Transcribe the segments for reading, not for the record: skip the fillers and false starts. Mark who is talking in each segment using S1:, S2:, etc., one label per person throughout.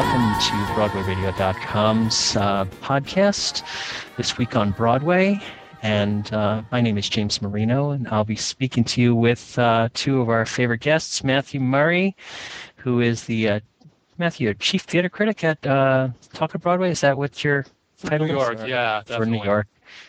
S1: welcome to BroadwayRadio.com's podcast, This Week on Broadway. And my name is James Marino, and I'll be speaking to you with two of our favorite guests, Matthew Murray, who is the chief theater critic at Talk of Broadway. Is that what your title is?
S2: New York, yeah,
S1: for New York.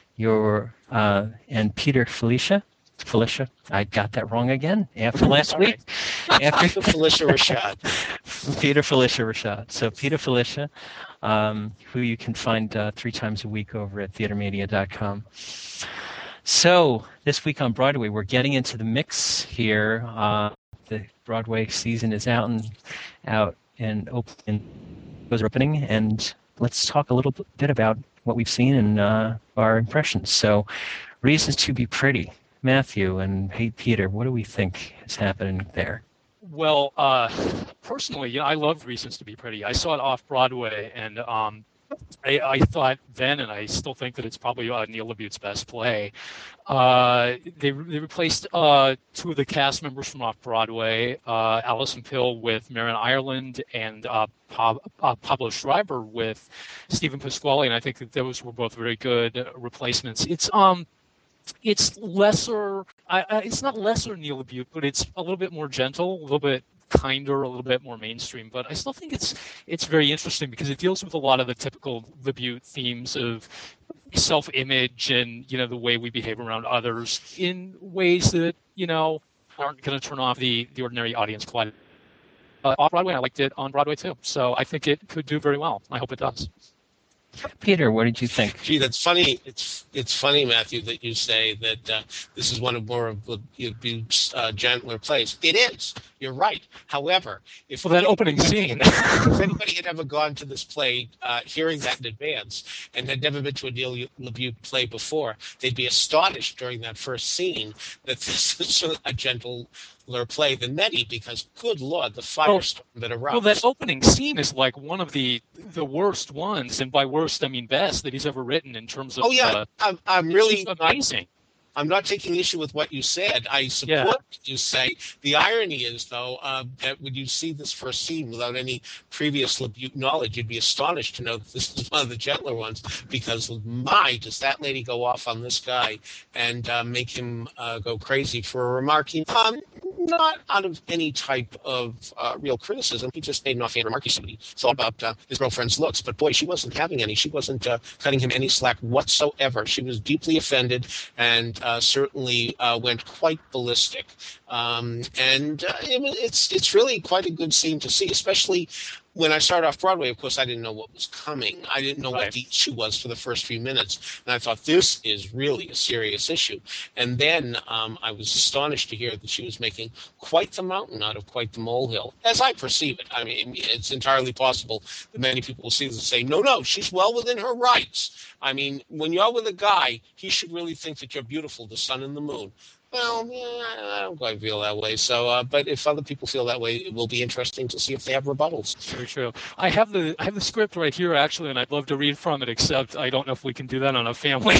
S1: And Peter Felicia, I got that wrong again after last week.
S3: After Felicia Rashad.
S1: Peter Felicia Rashad. So Peter Felicia, who you can find 3 times a week over at theatermedia.com. So this week on Broadway, we're getting into the mix here. The Broadway season is out and opening, and let's talk a little bit about what we've seen and our impressions. So, Reasons to Be Pretty. Matthew and Hey Peter, what do we think is happening there?
S2: Well, personally, I love Reasons to Be Pretty. I saw it off Broadway, and I thought then, and I still think that it's probably Neil LaBute's best play. They replaced 2 of the cast members from off Broadway, Alison Pill with Marin Ireland, and Pablo Schreiber with Stephen Pasquale, and I think that those were both very good replacements. It's lesser. It's not lesser Neil LaBute, but it's a little bit more gentle, a little bit kinder, a little bit more mainstream. But I still think it's very interesting because it deals with a lot of the typical LaBute themes of self-image and the way we behave around others in ways that aren't going to turn off the ordinary audience quite. Off Broadway, I liked it on Broadway too. So I think it could do very well. I hope it does.
S1: Peter, what did you think?
S3: Gee, that's funny. It's funny, Matthew, that you say that this is one of more of LaBute's gentler plays. It is. You're right. However, if
S2: opening scene,
S3: if anybody had ever gone to this play, hearing that in advance, and had never been to a Neil LaBute play before, they'd be astonished during that first scene that this is a gentler play than many, because good Lord, the firestorm that erupts.
S2: Well, that opening scene is like one of the worst ones, and by worst I mean best, that he's ever written in terms of.
S3: Oh yeah, I'm really
S2: amazing.
S3: I'm not taking issue with what you said. I support what you say. The irony is, though, that when you see this first scene without any previous LaBute knowledge, you'd be astonished to know that this is one of the gentler ones, because my, does that lady go off on this guy and make him go crazy for a remark not out of any type of real criticism. He just made an offhand remark. He thought about his girlfriend's looks, but boy, she wasn't having any. She wasn't cutting him any slack whatsoever. She was deeply offended and certainly went quite ballistic. It's really quite a good scene to see, especially when I started off Broadway. Of course, I didn't know what was coming. I didn't know what the issue was for the first few minutes. And I thought, this is really a serious issue. And then I was astonished to hear that she was making quite the mountain out of quite the molehill, as I perceive it. I mean, it's entirely possible that many people will see this and say, no, she's well within her rights. I mean, when you're with a guy, he should really think that you're beautiful, the sun and the moon. Well, I don't quite feel that way. So, but if other people feel that way, it will be interesting to see if they have rebuttals.
S2: Very true. I have the script right here, actually, and I'd love to read from it, except I don't know if we can do that on a family.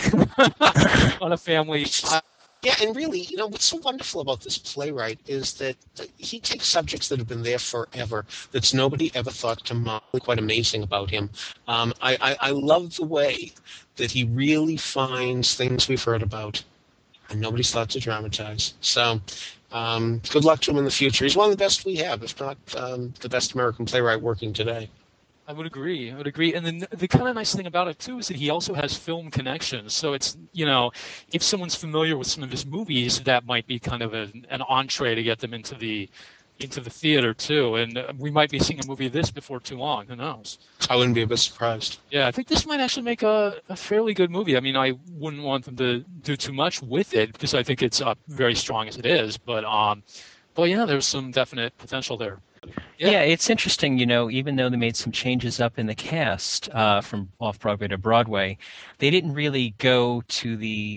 S3: Yeah, and really, what's so wonderful about this playwright is that he takes subjects that have been there forever, that's nobody ever thought to model. Quite amazing about him. I love the way that he really finds things we've heard about and nobody's thought to dramatize. So good luck to him in the future. He's one of the best we have, if not the best American playwright working today.
S2: I would agree. And then the kind of nice thing about it, too, is that he also has film connections. So it's, if someone's familiar with some of his movies, that might be kind of an entree to get them into the theater, too. And we might be seeing a movie of this before too long. Who knows?
S3: I wouldn't be a bit surprised.
S2: Yeah, I think this might actually make a fairly good movie. I mean, I wouldn't want them to do too much with it because I think it's very strong as it is. But yeah, there's some definite potential there.
S1: Yeah, it's interesting, even though they made some changes up in the cast from off-Broadway to Broadway, they didn't really go to the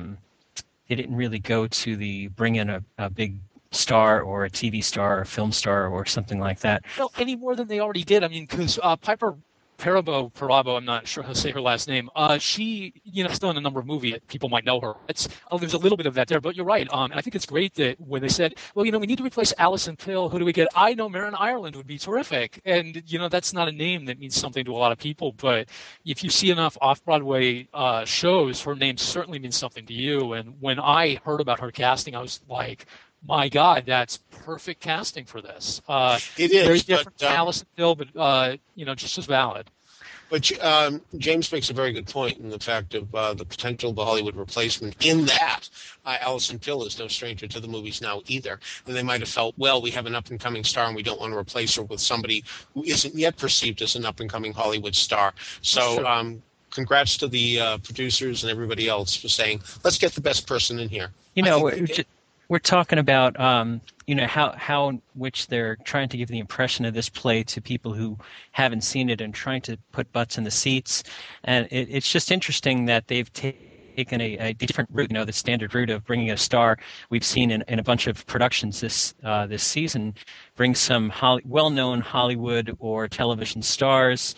S1: bring in a big star or a TV star or a film star or something like that.
S2: Well, any more than they already did. I mean, because Piper Parabo, I'm not sure how to say her last name. She, has done a number of movies. People might know her. There's a little bit of that there, but you're right. And I think it's great that when they said, well, we need to replace Alison Pill. Who do we get? I know Marin Ireland would be terrific. And, that's not a name that means something to a lot of people. But if you see enough off-Broadway shows, her name certainly means something to you. And when I heard about her casting, I was like, my God, that's perfect casting for this.
S3: It is
S2: very different from Alison Pill, but just as valid.
S3: But James makes a very good point in the fact of the potential of the Hollywood replacement. In that, Alison Pill is no stranger to the movies now either, and they might have felt, well, we have an up and coming star, and we don't want to replace her with somebody who isn't yet perceived as an up and coming Hollywood star. So. Sure. Congrats to the producers and everybody else for saying, let's get the best person in here.
S1: We're talking about, how in which they're trying to give the impression of this play to people who haven't seen it and trying to put butts in the seats. And it's just interesting that they've taken a different route, the standard route of bringing a star we've seen in a bunch of productions this season, bring some well-known Hollywood or television stars,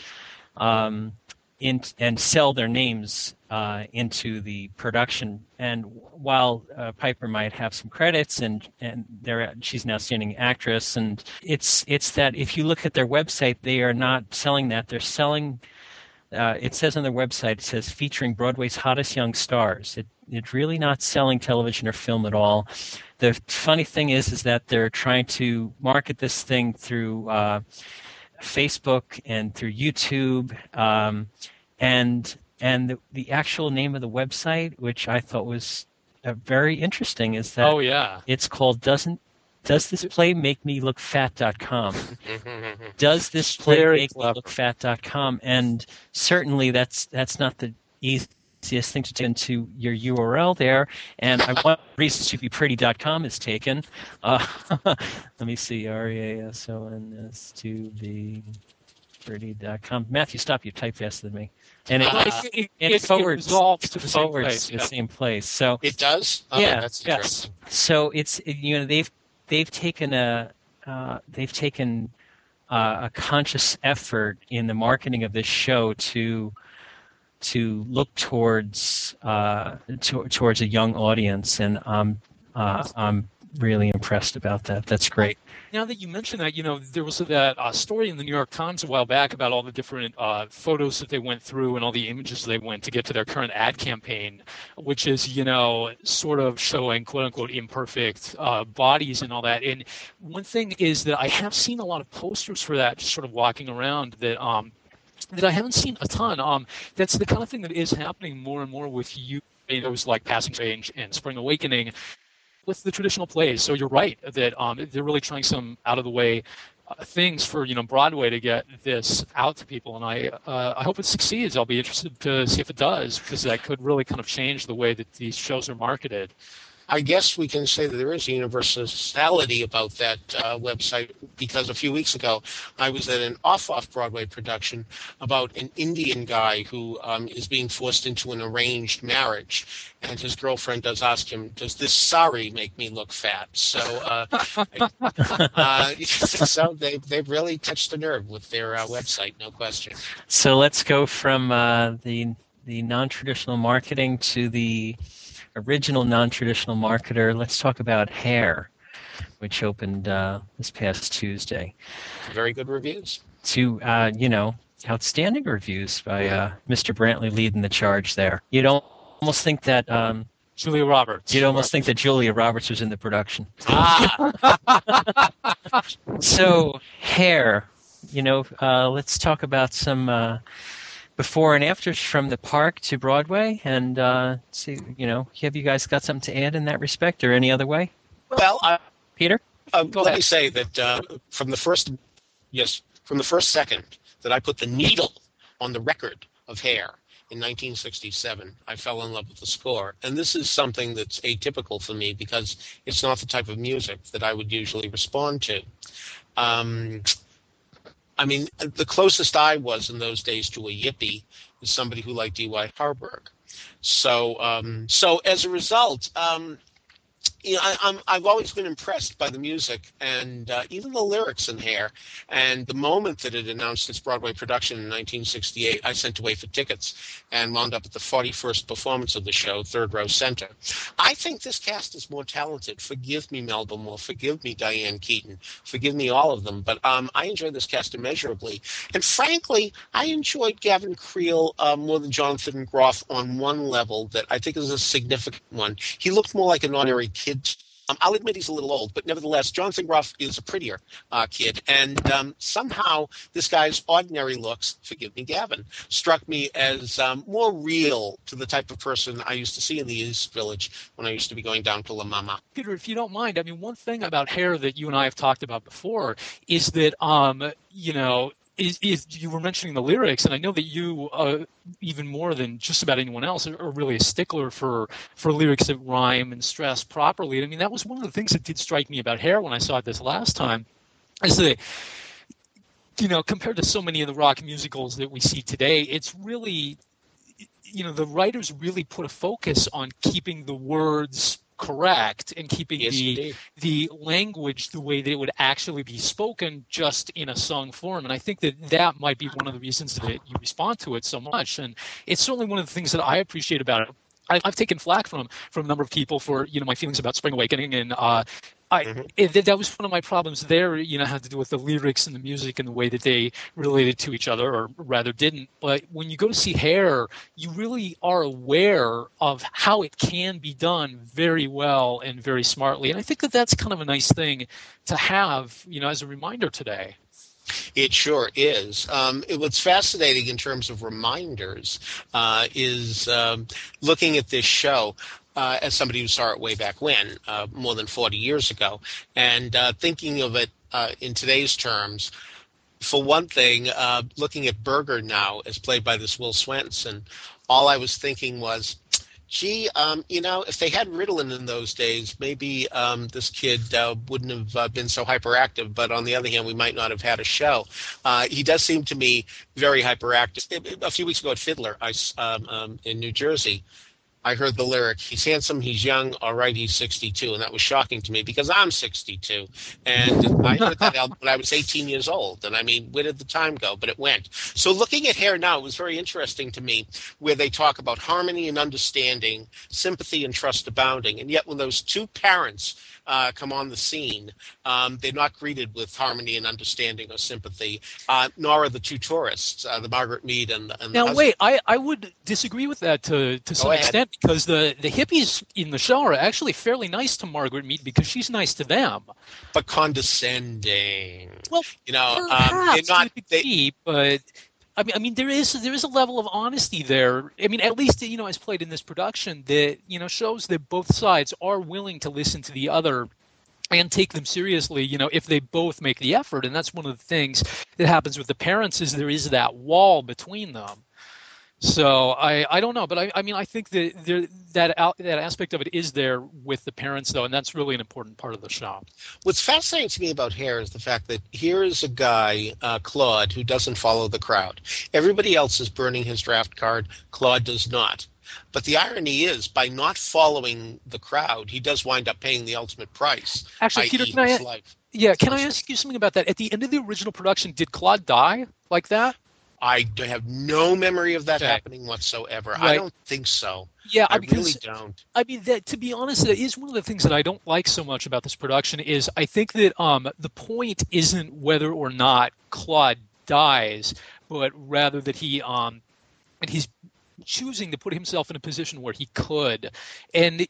S1: and sell their names into the production. And while Piper might have some credits, and she's an outstanding actress, and it's that if you look at their website, they are not selling that. They're selling. It says on their website, it says featuring Broadway's hottest young stars. It's really not selling television or film at all. The funny thing is that they're trying to market this thing through Facebook and through YouTube, and the actual name of the website, which I thought was very interesting, is that it's called Does This Play Make Me Look Fat.com. Does this play make me look fat.com? And certainly that's not the easiest thing to do into your URL there. And one reason StoopyPretty.com is taken. Let me see, REASONS to be pretty.com. Matthew, stop! You type faster than me. And it forwards to the same place. So
S3: it does. Oh,
S1: yeah.
S3: That's interesting.
S1: So it's they've taken a conscious effort in the marketing of this show to look towards a young audience, and I'm really impressed about that. That's great.
S2: Now that you mention that, there was that story in the New York Times a while back about all the different photos that they went through and all the images they went to get to their current ad campaign, which is, sort of showing quote-unquote imperfect bodies and all that. And one thing is that I have seen a lot of posters for that just sort of walking around that I haven't seen a ton. That's the kind of thing that is happening more and more with those like Passing Change and Spring Awakening, with the traditional plays. So you're right that they're really trying some out-of-the-way things for Broadway to get this out to people, and I hope it succeeds. I'll be interested to see if it does, because that could really kind of change the way that these shows are marketed.
S3: I guess we can say that there is a universality about that website, because a few weeks ago I was at an off-Broadway production about an Indian guy who is being forced into an arranged marriage, and his girlfriend does ask him, does this sari make me look fat? So, so they've really touched the nerve with their website, no question.
S1: So let's go from the non-traditional marketing to the original non-traditional marketer. Let's talk about Hair, which opened this past Tuesday.
S3: Very good reviews.
S1: To outstanding reviews by Mr. Brantley leading the charge there. You'd almost think that
S2: Julia Roberts.
S1: You'd almost think that Julia Roberts was in the production. So Hair, let's talk about some before and afters from the park to Broadway, and see, have you guys got something to add in that respect, or any other way?
S3: Well,
S1: Peter,
S3: let me say that from the first second that I put the needle on the record of Hair in 1967, I fell in love with the score, and this is something that's atypical for me because it's not the type of music that I would usually respond to. The closest I was in those days to a yippie is somebody who liked D.Y. Harburg. So as a result, I've always been impressed by the music and even the lyrics in Hair. And the moment that it announced its Broadway production in 1968, I sent away for tickets and wound up at the 41st performance of the show, third row center. I think this cast is more talented. Forgive me, Melba Moore. Forgive me, Diane Keaton. Forgive me, all of them. But I enjoy this cast immeasurably. And frankly, I enjoyed Gavin Creel more than Jonathan Groff on one level that I think is a significant one. He looked more like an ordinary kid. I'll admit he's a little old, but nevertheless, Jonathan Groff is a prettier kid. And somehow this guy's ordinary looks, forgive me, Gavin, struck me as more real to the type of person I used to see in the East Village when I used to be going down to La Mama.
S2: Peter, if you don't mind, I mean, one thing about Hair that you and I have talked about before is that, is you were mentioning the lyrics, and I know that you, even more than just about anyone else, are really a stickler for lyrics that rhyme and stress properly. I mean, that was one of the things that did strike me about Hair when I saw it this last time, is that, compared to so many of the rock musicals that we see today, it's really, the writers really put a focus on keeping the words correct and keeping the language the way that it would actually be spoken, just in a sung form. And I think that might be one of the reasons that you respond to it so much. And it's certainly one of the things that I appreciate about it. I've taken flack from a number of people for my feelings about Spring Awakening, and that was one of my problems there. Had to do with the lyrics and the music and the way that they related to each other, or rather didn't. But when you go to see Hair, you really are aware of how it can be done very well and very smartly. And I think that that's kind of a nice thing to have, as a reminder today.
S3: It sure is. What's fascinating in terms of reminders is looking at this show as somebody who saw it way back when, more than 40 years ago, and thinking of it in today's terms. For one thing, looking at Berger now as played by this Will Swenson, all I was thinking was, gee, if they had Ritalin in those days, maybe this kid wouldn't have been so hyperactive. But on the other hand, we might not have had a show. He does seem to me very hyperactive. A few weeks ago at Fiddler, in New Jersey, I heard the lyric, he's handsome, he's young, all right, he's 62. And that was shocking to me because I'm 62. And I heard that album when I was 18 years old. And I mean, where did the time go? But it went. So looking at Hair now, it was very interesting to me where they talk about harmony and understanding, sympathy and trust abounding. And yet when those two parents come on the scene, they're not greeted with harmony and understanding or sympathy, nor are the two tourists, the Margaret Mead and
S2: now,
S3: the
S2: wait, I would disagree with that to some extent, because the hippies in the show are actually fairly nice to Margaret Mead because she's nice to them.
S3: But condescending.
S2: Well, perhaps
S3: they're not.
S2: But I mean, there is a level of honesty there. I mean, at least as played in this production, that shows that both sides are willing to listen to the other and take them seriously, if they both make the effort. And that's one of the things that happens with the parents, is there is that wall between them. So I don't know, but I mean, I think that that aspect of it is there with the parents, though, and that's really an important part of the show.
S3: What's fascinating to me about Hair is the fact that here is a guy, Claude, who doesn't follow the crowd. Everybody else is burning his draft card. Claude does not. But the irony is, by not following the crowd, he does wind up paying the ultimate price.
S2: Actually, Peter, can I ask you something about that? At the end of the original production, did Claude die like that?
S3: I have no memory of that happening whatsoever. Right. I don't think so.
S2: Yeah,
S3: I really don't.
S2: I mean, to be honest, that is one of the things that I don't like so much about this production. Is I think that the point isn't whether or not Claude dies, but rather that he's choosing to put himself in a position where he could. And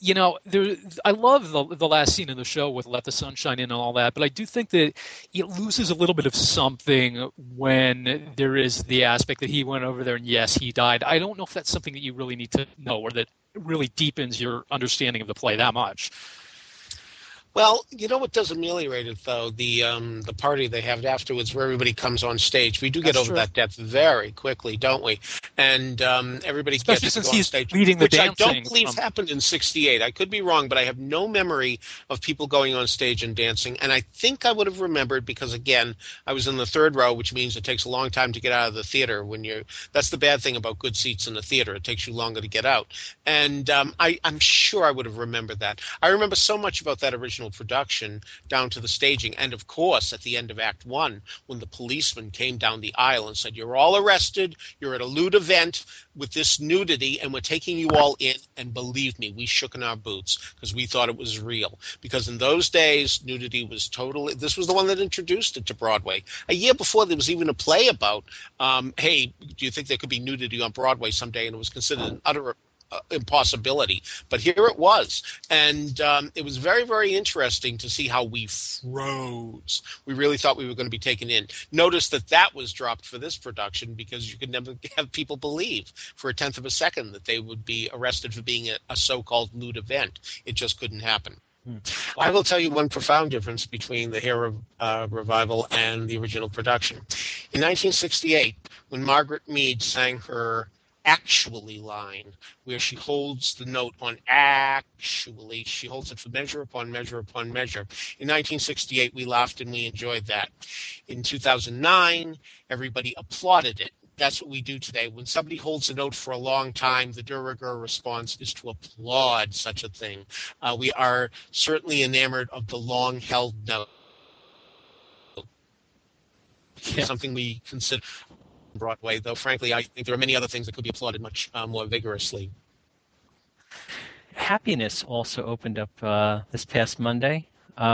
S2: I love the last scene of the show with Let the Sun Shine In and all that, but I do think that it loses a little bit of something when there is the aspect that he went over there and yes, he died. I don't know if that's something that you really need to know, or that really deepens your understanding of the play that much.
S3: Well, you know what does ameliorate it though? The party they have afterwards, where everybody comes on stage. We do get
S2: That's
S3: over
S2: true.
S3: that depth very quickly, don't we? And everybody
S2: Especially
S3: gets to
S2: since
S3: go on
S2: he's
S3: stage,
S2: leading the
S3: which I don't
S2: dancing
S3: believe
S2: from.
S3: happened in '68. I could be wrong, but I have no memory of people going on stage and dancing. And I think I would have remembered because again, I was in the third row, which means it takes a long time to get out of the theater. When you're That's the bad thing about good seats in the theater; it takes you longer to get out. And I'm sure I would have remembered that. I remember so much about that original production down to the staging. And of course, at the end of Act One, when the policeman came down the aisle and said, "You're all arrested. You're at a lewd event with this nudity, and we're taking you all in." And believe me, we shook in our boots because we thought it was real. Because in those days, nudity was totally, this was the one that introduced it to Broadway. A year before, there was even a play about, hey, do you think there could be nudity on Broadway someday? And it was considered an utter impossibility. But here it was. And it was very, very interesting to see how we froze. We really thought we were going to be taken in. Notice that that was dropped for this production because you could never have people believe for a tenth of a second that they would be arrested for being a so-called lewd event. It just couldn't happen. I will tell you one profound difference between the Hair revival and the original production. In 1968, when Margaret Mead sang her actually line, where she holds the note on actually, she holds it for measure upon measure upon measure. In 1968, we laughed and we enjoyed that. In 2009, everybody applauded it. That's what we do today. When somebody holds a note for a long time, the de rigueur response is to applaud such a thing. We are certainly enamored of the long-held note.
S1: Yeah.
S3: Something we consider Broadway, though frankly, I think there are many other things that could be applauded much more vigorously.
S1: Happiness also opened up this past Monday.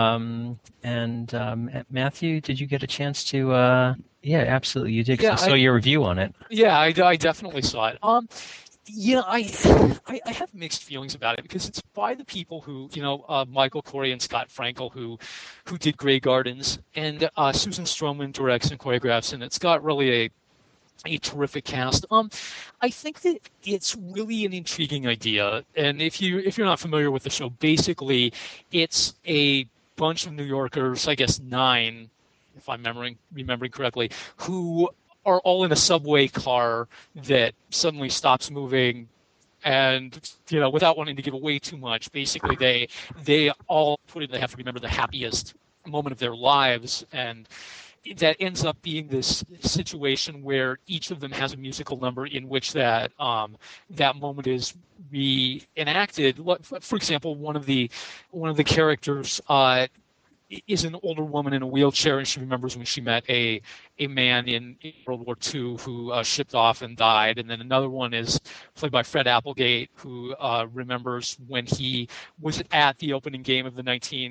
S1: Matthew, did you get a chance to? Yeah, absolutely, you did. 'Cause I saw your review on it.
S2: Yeah, I definitely saw it. Yeah, I have mixed feelings about it because it's by the people who, Michael Corey and Scott Frankel who did Grey Gardens, and Susan Stroman directs and choreographs, and it's got really a terrific cast. I think that it's really an intriguing idea, and if you're not familiar with the show, basically it's a bunch of New Yorkers, I guess 9, if I'm remembering correctly, who are all in a subway car that suddenly stops moving, and without wanting to give away too much, basically they all they have to remember the happiest moment of their lives, and that ends up being this situation where each of them has a musical number in which that moment is reenacted. For example, one of the characters is an older woman in a wheelchair, and she remembers when she met a man in World War II who shipped off and died. And then another one is played by Fred Applegate, who remembers when he was at the opening game of the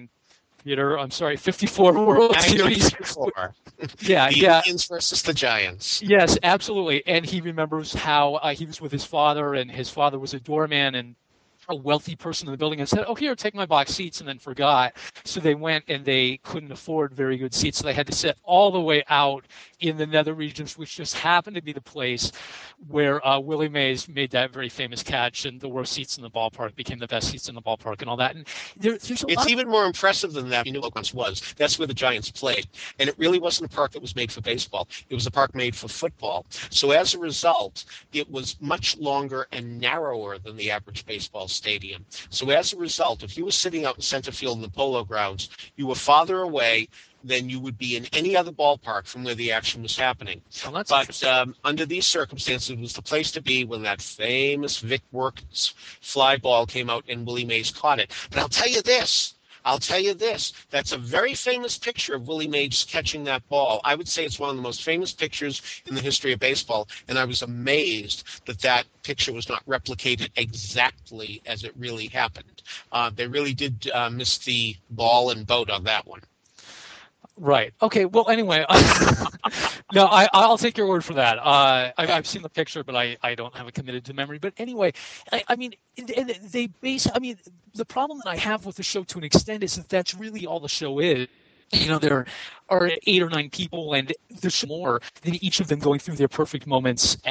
S2: 54 World Series. Yeah,
S3: the Indians versus the Giants.
S2: Yes, absolutely. And he remembers how he was with his father, and his father was a doorman and a wealthy person in the building, and said, "Oh, here, take my box seats," and then forgot. So they went, and they couldn't afford very good seats, so they had to sit all the way out in the nether regions, which just happened to be the place where Willie Mays made that very famous catch, and the worst seats in the ballpark became the best seats in the ballpark, and all that. And
S3: it's even more impressive than that. You know what once was? That's where the Giants played, and it really wasn't a park that was made for baseball. It was a park made for football. So as a result, it was much longer and narrower than the average baseball stadium. So as a result, if you were sitting out in center field in the Polo Grounds, you were farther away than you would be in any other ballpark from where the action was happening.
S2: Well,
S3: but under these circumstances, it was the place to be when that famous Vic Works fly ball came out and Willie Mays caught it. But I'll tell you this. That's a very famous picture of Willie Mays catching that ball. I would say it's one of the most famous pictures in the history of baseball, and I was amazed that that picture was not replicated exactly as it really happened. They really did miss the ball and boat on that one.
S2: Right. Okay. Well, anyway, no, I'll take your word for that. I've seen the picture, but I don't have it committed to memory. But anyway, I mean, the problem that I have with the show to an extent is that that's really all the show is. There are 8 or 9 people, and there's more than each of them going through their perfect moments and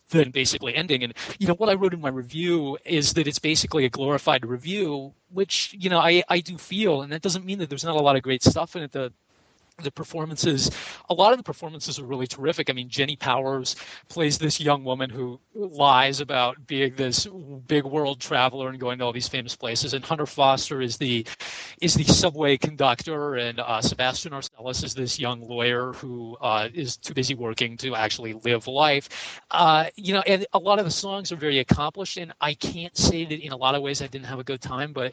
S2: then basically ending. And what I wrote in my review is that it's basically a glorified review, which I do feel, and that doesn't mean that there's not a lot of great stuff in it. The performances, a lot of the performances are really terrific. I mean, Jenny Powers plays this young woman who lies about being this big world traveler and going to all these famous places. And Hunter Foster is the subway conductor, and Sebastian Arcellus is this young lawyer who is too busy working to actually live life. And a lot of the songs are very accomplished, and I can't say that in a lot of ways I didn't have a good time, but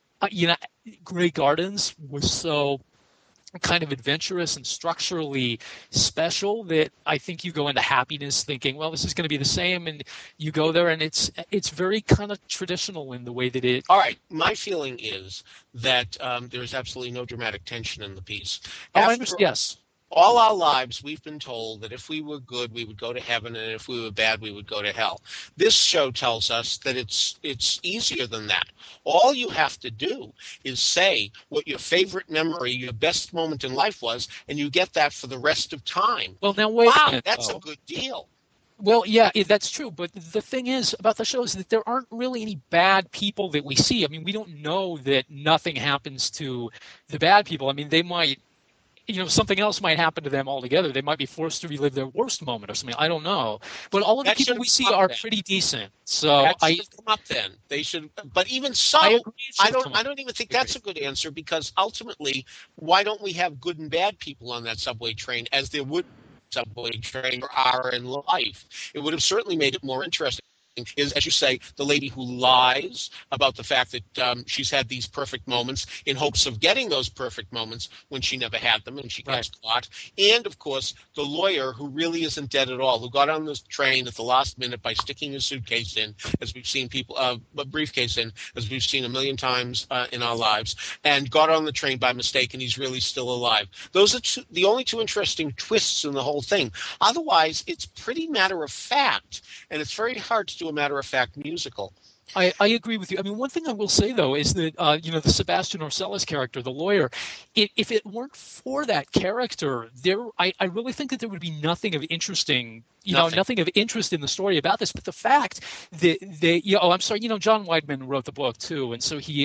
S2: Grey Gardens was so kind of adventurous and structurally special that I think you go into Happiness thinking, well, this is going to be the same, and you go there and it's very kind of traditional in the way that it.
S3: All right, my feeling is that there is absolutely no dramatic tension in the piece.
S2: I understand. Yes.
S3: All our lives, we've been told that if we were good, we would go to heaven, and if we were bad, we would go to hell. This show tells us that it's easier than that. All you have to do is say what your favorite memory, your best moment in life was, and you get that for the rest of time.
S2: Well, now wait.
S3: Wow, that's a good deal.
S2: Well, yeah, that's true. But the thing is about the show is that there aren't really any bad people that we see. I mean, we don't know that nothing happens to the bad people. I mean, they might. Something else might happen to them altogether. They might be forced to relive their worst moment or something. I don't know. But all of the people we see are pretty decent. So
S3: that should come up then. They should. But even so, I don't even think that's a good answer, because ultimately, why don't we have good and bad people on that subway train, as there would subway train are in life? It would have certainly made it more interesting. Is, as you say, the lady who lies about the fact that she's had these perfect moments in hopes of getting those perfect moments when she never had them and she gets caught. And, of course, the lawyer who really isn't dead at all, who got on this train at the last minute by sticking his suitcase in, as we've seen people, a briefcase in, as we've seen a million times in our lives, and got on the train by mistake, and he's really still alive. Those are the only two interesting twists in the whole thing. Otherwise, it's pretty matter of fact, and it's very hard to do a matter-of-fact musical.
S2: I agree with you. I mean, one thing I will say, though, is that, the Sebastian Arcellus character, the lawyer, if it weren't for that character, I really think that there would be nothing of interesting, nothing of interest in the story about this. But the fact that I'm sorry, John Weidman wrote the book, too, and so he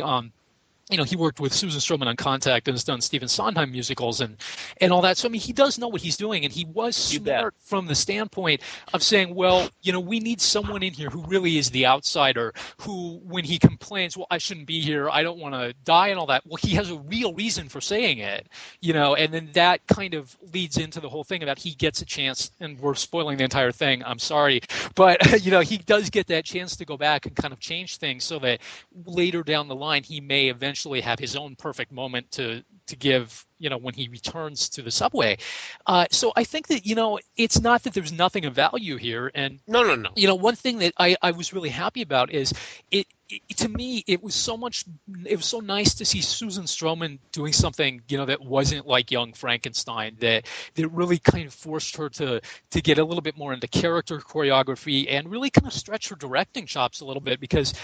S2: he worked with Susan Stroman on Contact and has done Stephen Sondheim musicals and all that. So, I mean, he does know what he's doing, and he was smart from the standpoint of saying, well, we need someone in here who really is the outsider, who, when he complains, well, I shouldn't be here, I don't want to die and all that, well, he has a real reason for saying it, and then that kind of leads into the whole thing about he gets a chance, and we're spoiling the entire thing, I'm sorry, but, he does get that chance to go back and kind of change things so that later down the line he may eventually have his own perfect moment to give, when he returns to the subway. So I think that, it's not that there's nothing of value here. And
S3: no.
S2: One thing that I was really happy about is to me, it was so nice to see Susan Stroman doing something, that wasn't like Young Frankenstein, that really kind of forced her to get a little bit more into character choreography and really kind of stretch her directing chops a little bit, because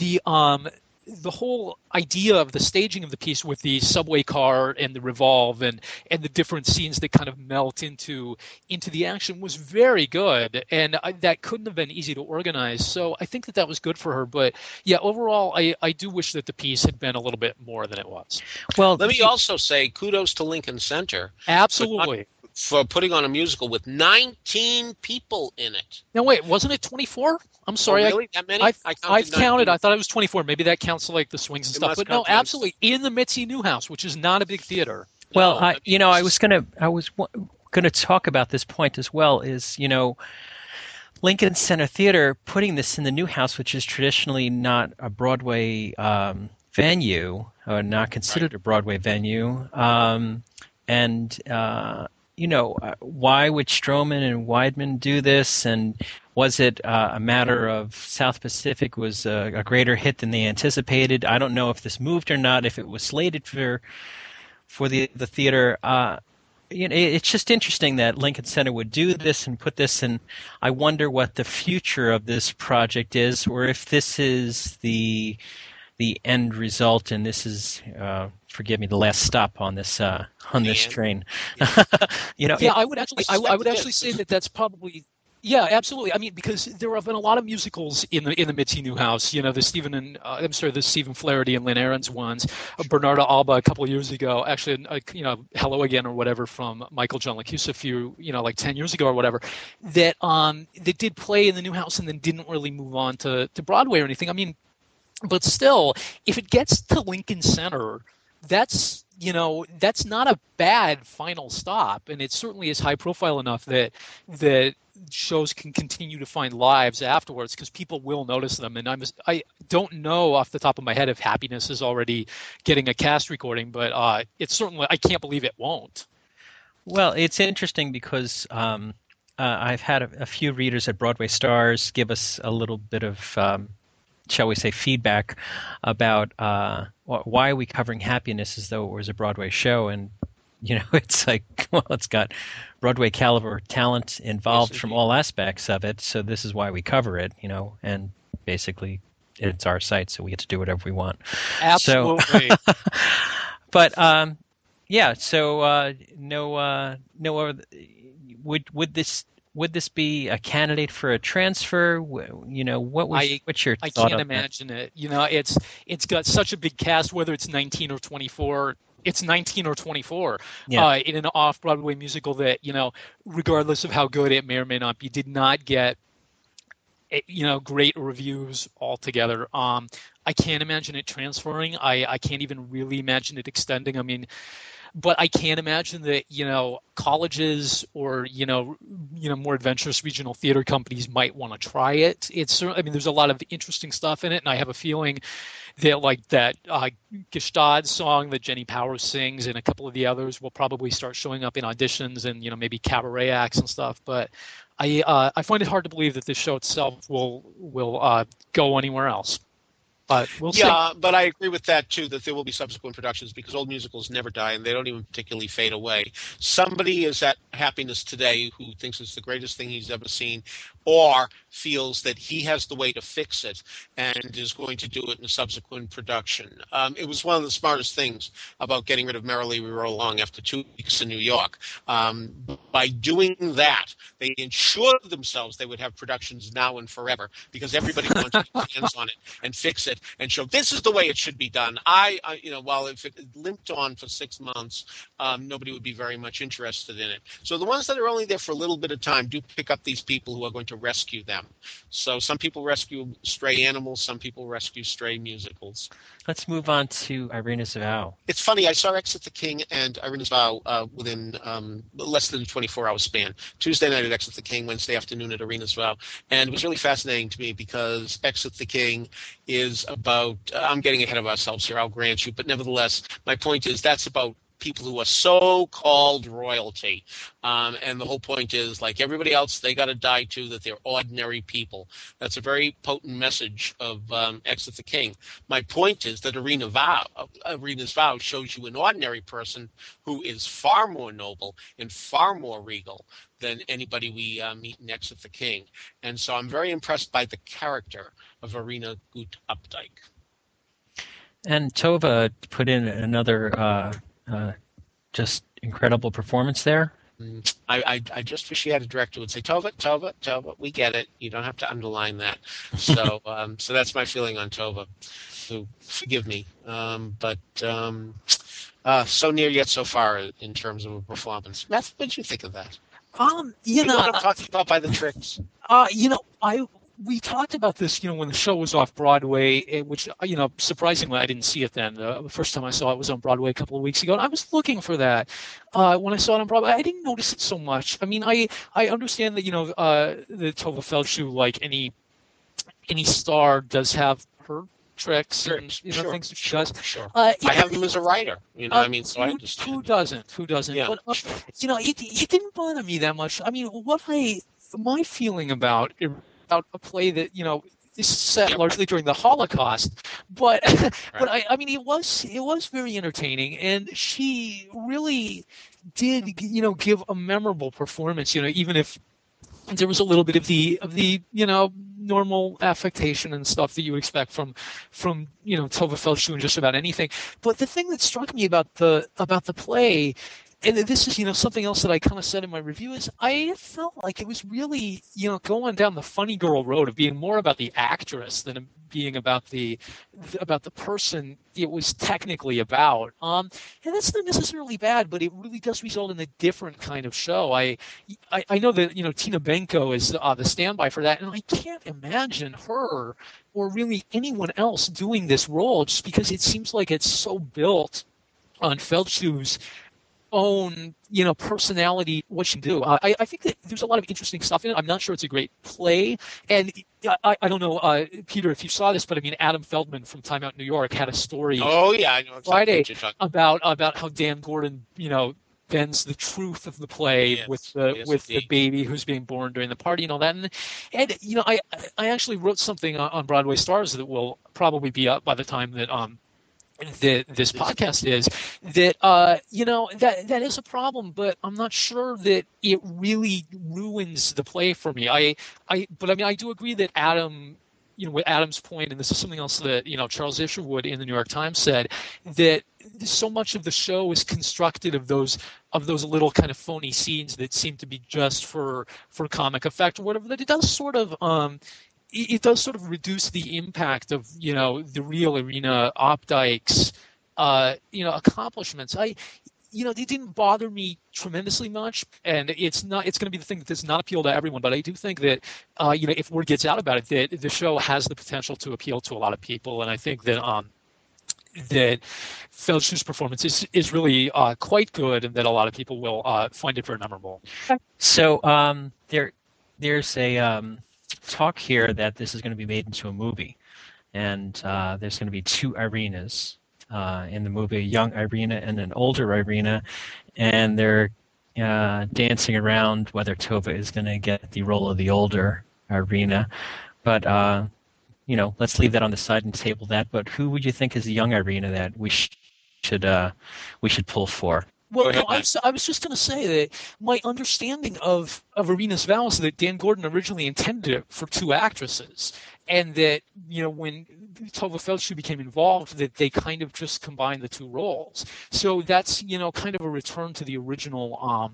S2: the whole idea of the staging of the piece with the subway car and the revolve and the different scenes that kind of melt into the action was very good, and that couldn't have been easy to organize. So I think that was good for her. But yeah, overall, I do wish that the piece had been a little bit more than it was.
S3: Well, let me also say kudos to Lincoln Center.
S2: Absolutely.
S3: For putting on a musical with 19 people in it.
S2: No, wait, wasn't it 24? I'm sorry.
S3: Oh, really? That many?
S2: I've counted. I thought it was 24. Maybe that counts like the swings and stuff. But no, absolutely. In the Mitzi Newhouse, which is not a big theater.
S1: Well, I was gonna talk about this point as well. Is Lincoln Center Theater putting this in the Newhouse, which is traditionally not a Broadway venue, or not considered a Broadway venue, why would Stroman and Weidman do this? And was it a matter of South Pacific was a greater hit than they anticipated? I don't know if this moved or not, if it was slated for the theater. It's just interesting that Lincoln Center would do this and put this in. I wonder what the future of this project is, or if this is the end result, and this is, forgive me, the last stop on this train.
S2: Yeah, I would actually say that that's probably Yeah, absolutely. I mean, because there have been a lot of musicals in the Mitzi Newhouse. The Stephen Flaherty and Lynn Ahrens ones. Bernarda Alba a couple of years ago. Actually, Hello Again or whatever from Michael John LaCusa a few, like 10 years ago or whatever. That did play in the Newhouse and then didn't really move on to Broadway or anything. I mean, but still, if it gets to Lincoln Center, that's not a bad final stop, and it certainly is high profile enough that shows can continue to find lives afterwards because people will notice them. And I don't know off the top of my head if Happiness is already getting a cast recording, but it's certainly, I can't believe it won't.
S1: Well, it's interesting because I've had a few readers at Broadway Stars give us a little bit of shall we say, feedback about why are we covering Happiness as though it was a Broadway show. And, it's like, well, it's got Broadway caliber talent involved from all aspects of it. So this is why we cover it, and basically it's our site, so we get to do whatever we want.
S2: Absolutely.
S1: So, but yeah, so no, would this be a candidate for a transfer? What's your thought?
S2: I can't imagine it. It's got such a big cast, whether it's 19 or 24. It's 19 or 24 in an off-Broadway musical that, regardless of how good it may or may not be, did not get, great reviews altogether. I can't imagine it transferring. I can't even really imagine it extending. I mean, but I can't imagine that, colleges or, more adventurous regional theater companies might want to try it. There's a lot of interesting stuff in it. And I have a feeling that like that Gestad song that Jenny Powers sings and a couple of the others will probably start showing up in auditions and, maybe cabaret acts and stuff. But I find it hard to believe that this show itself will go anywhere else. But we'll see.
S3: Yeah, but I agree with that too, that there will be subsequent productions because old musicals never die and they don't even particularly fade away. Somebody is at Happiness today who thinks it's the greatest thing he's ever seen or feels that he has the way to fix it and is going to do it in a subsequent production. It was one of the smartest things about getting rid of Merrily We Roll Along after 2 weeks in New York. By doing that, they ensured themselves they would have productions now and forever because everybody wants to get hands on it and fix it and show this is the way it should be done. While if it limped on for 6 months, nobody would be very much interested in it. So the ones that are only there for a little bit of time do pick up these people who are going to rescue them. So some people rescue stray animals, some people rescue stray musicals.
S1: Let's move on to Irina's Vow.
S3: It's funny, I saw Exit the King and Irina's Vow within less than a 24-hour span. Tuesday night at Exit the King, Wednesday afternoon at Irina's Vow. And it was really fascinating to me because Exit the King is about, I'm getting ahead of ourselves here, I'll grant you, but nevertheless, my point is that's about people who are so-called royalty. And the whole point is, like everybody else, they got to die too, that they're ordinary people. That's a very potent message of Exit the King. My point is that Irina's Vow shows you an ordinary person who is far more noble and far more regal than anybody we meet in Exit the King. And so I'm very impressed by the character of Irina Gut Updike.
S1: And Tova put in another just incredible performance there.
S3: I just wish she had a director who would say, Tova, we get it. You don't have to underline that. So so that's my feeling on Tova. So forgive me. But so near yet so far in terms of a performance. Beth, what did you think of that? You know what I'm talking about by the tricks?
S2: We talked about this, when the show was off Broadway, which, surprisingly, I didn't see it then. The first time I saw it was on Broadway a couple of weeks ago, and I was looking for that. When I saw it on Broadway, I didn't notice it so much. I mean, I understand that, the Tova Feldshuh, like any star, does have her tricks and things that she does.
S3: Sure. I have him as a writer, so I understand.
S2: Who doesn't?
S3: Yeah.
S2: But, it didn't bother me that much. I mean, my feeling about a play that is set largely during the Holocaust, but right. But I mean it was very entertaining, and she really did give a memorable performance. Even if there was a little bit of the normal affectation and stuff that you would expect from Tova Feldshuh and just about anything. But the thing that struck me about the play and this is, something else that I kind of said in my review is I felt like it was really, going down the funny girl road of being more about the actress than being about the person it was technically about. And that's not necessarily bad, but it really does result in a different kind of show. I know that, Tina Benko is the standby for that, and I can't imagine her or really anyone else doing this role just because it seems like it's so built on Feldshuh's own, personality, what she can do. I think that there's a lot of interesting stuff in it. I'm not sure it's a great play. And I don't know, Peter, if you saw this, but I mean, Adam Feldman from Time Out New York had a story
S3: Oh, yeah, I know exactly
S2: Friday
S3: what you're talking
S2: about how Dan Gordon, bends the truth of the play
S3: Yes,
S2: with
S3: yes,
S2: the
S3: indeed.
S2: baby who's being born during the party and all that. And I actually wrote something on Broadway Stars that will probably be up by the time that this podcast is that that is a problem, but I'm not sure that it really ruins the play for me. But I mean I do agree that Adam, with Adam's point, and this is something else that Charles Isherwood in the New York Times said, that so much of the show is constructed of those little kind of phony scenes that seem to be just for comic effect or whatever, that it does sort of it does sort of reduce the impact of the real Irina Opdyke's accomplishments. They didn't bother me tremendously much, and it's going to be the thing that does not appeal to everyone. But I do think that if word gets out about it, that the show has the potential to appeal to a lot of people, and I think that that Feldshuh's performance is really quite good, and that a lot of people will find it very memorable.
S1: So there's a talk here that this is going to be made into a movie, and there's going to be two Irinas in the movie, a young Irina and an older Irina, and they're dancing around whether Tova is going to get the role of the older Irina. But let's leave that on the side and table that. But who would you think is the young Irina that we should pull for?
S2: Well, no, I was just going to say that my understanding of Irina's vows is that Dan Gordon originally intended it for two actresses, and that when Tova Feldshuh became involved, that they kind of just combined the two roles. So that's kind of a return to the original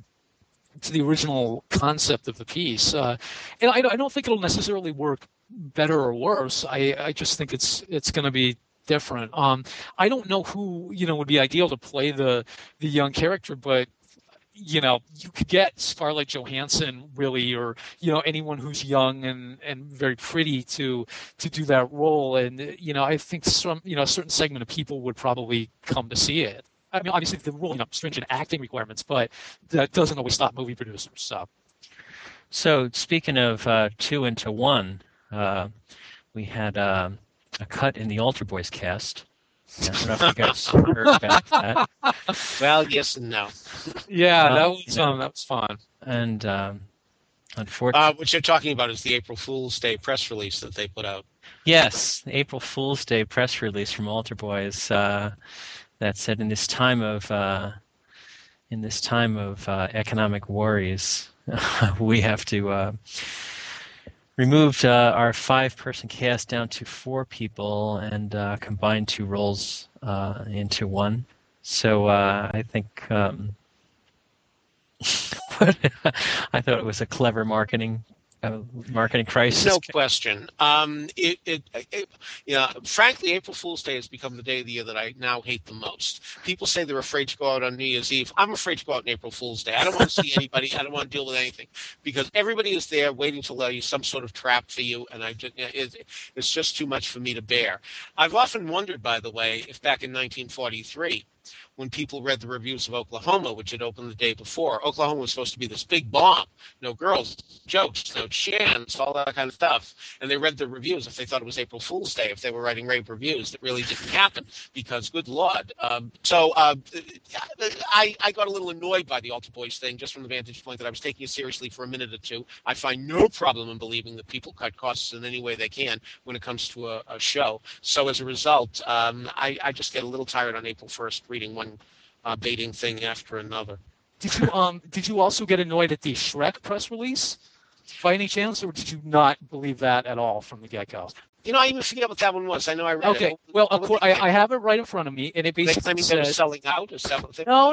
S2: concept of the piece. And I don't think it'll necessarily work better or worse. I just think it's going to be different. I don't know who would be ideal to play the young character, but you could get Scarlett Johansson really, or anyone who's young and very pretty to do that role. And I think some a certain segment of people would probably come to see it. I mean, obviously the rule stringent acting requirements, but that doesn't always stop movie producers.
S1: So speaking of 2 into 1, we had a cut in the Altar Boys cast. I don't know if you guys heard about that.
S3: Well, yes and no.
S2: Yeah, that was fun.
S1: And unfortunately,
S3: what you're talking about is the April Fool's Day press release that they put out.
S1: Yes, the April Fool's Day press release from Altar Boys that said in this time of economic worries, we have to removed our 5-person cast down to 4 people and combined 2 roles into 1. So I think I thought it was a clever marketing crisis.
S3: No question. Frankly, April Fool's Day has become the day of the year that I now hate the most. People say they're afraid to go out on New Year's Eve. I'm afraid to go out on April Fool's Day. I don't want to see anybody. I don't want to deal with anything because everybody is there waiting to lay you some sort of trap for you, and it's just too much for me to bear. I've often wondered, by the way, if back in 1943, when people read the reviews of Oklahoma, which had opened the day before, Oklahoma was supposed to be this big bomb. No girls, jokes, no chants, all that kind of stuff. And they read the reviews if they thought it was April Fool's Day, if they were writing rape reviews. That really didn't happen because, good Lord. I got a little annoyed by the Altar Boys thing just from the vantage point that I was taking it seriously for a minute or two. I find no problem in believing that people cut costs in any way they can when it comes to a show. So as a result, I just get a little tired on April 1st reading one baiting thing after another.
S2: Did you also get annoyed at the Shrek press release by any chance, or did you not believe that at all from the get-go?
S3: I even forget what that one was. I know I read it.
S2: Okay, well, of course, I have it right in front of me, and it
S3: They
S2: basically
S3: claiming they were
S2: says,
S3: selling out or something.
S2: no.